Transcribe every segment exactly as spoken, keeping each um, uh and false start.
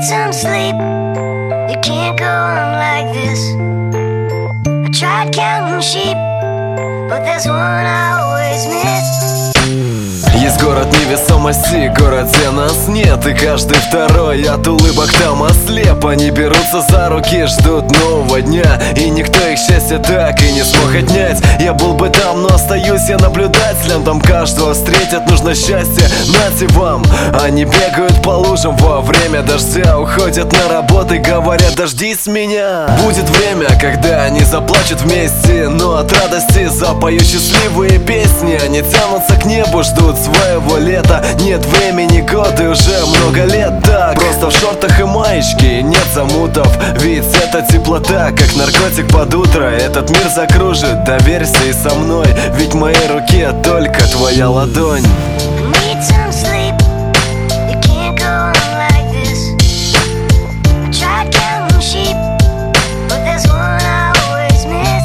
need some sleep. You can't go on like this. I tried counting sheep, but there's one I always miss. Есть город невесомости, город, где нас нет. И каждый второй от улыбок там ослеп. Они берутся за руки, ждут нового дня, и никто их счастье так и не смог отнять. Я был бы там, но остаюсь я наблюдателем. Там каждого встретят, нужно счастье, нате вам. Они бегают по лужам во время дождя, уходят на работу и говорят: дождись меня. Будет время, когда они заплачут вместе, но от радости запоют счастливые песни. Они тянутся к небу, ждут своего лета. Нет времени, годы уже много лет так. Просто в шортах и маечке, нет замутов. Ведь это теплота, как наркотик под утро. Этот мир закружит, доверься и со мной. Ведь в моей руке только твоя ладонь. Need some sleep. You can't go on like this. I tried counting sheep, but there's one I always miss.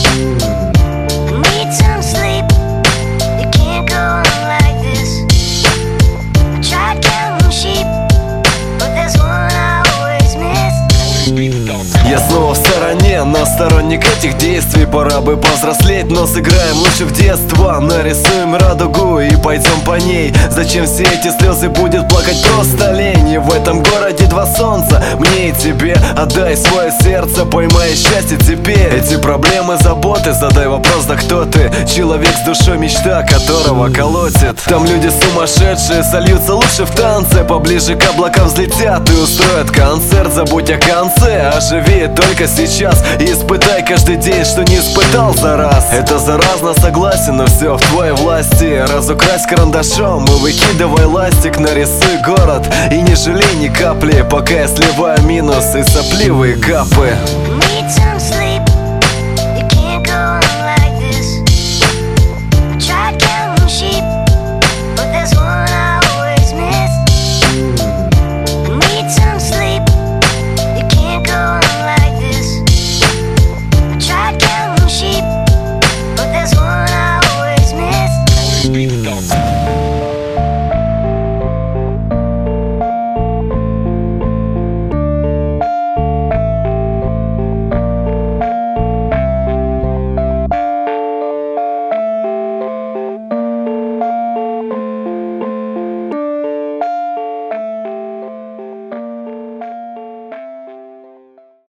Need some sleep. You can't go on like this. I tried counting sheep, but there's one I always miss. Я снова в стороне, но сторонник этих действий. Пора бы повзрослеть, но сыграем лучше в детство. Нарисуем радугу и пойдем по ней. Зачем все эти слезы, будет плакать просто лень. И в этом городе два солнца, мне и тебе. Отдай свое сердце, поймай счастье теперь. Эти проблемы, заботы, задай вопрос: да кто ты? Человек с душой, мечта которого колотит. Там люди сумасшедшие, сольются лучше в танце. Поближе к облакам взлетят и устроят концерт. Забудь о конце, оживи только сейчас. И испытай каждый день, что не испытал за раз. Это заразно, согласен, но все в твоей власти. Разукрась карандашом и выкидывай ластик. Нарисуй город и не жалей ни капли, пока я сливаю минус и сопливые капы. Need some